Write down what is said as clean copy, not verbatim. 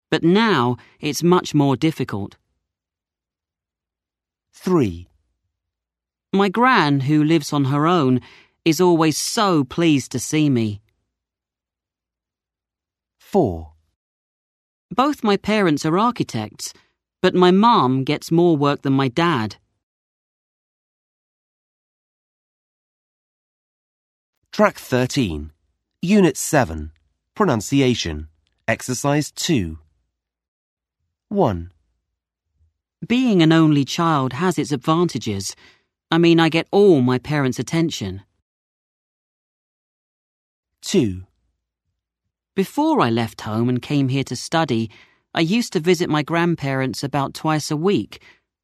But now it's much more difficult. 3. My gran, who lives on her own, is always so pleased to see me. 4. Both my parents are architects, but my mum gets more work than my dad. Track 13. Unit 7. Pronunciation. Exercise 2. 1. Being an only child has its advantages. I get all my parents' attention. 2. Before I left home and came here to study, I used to visit my grandparents about twice a week,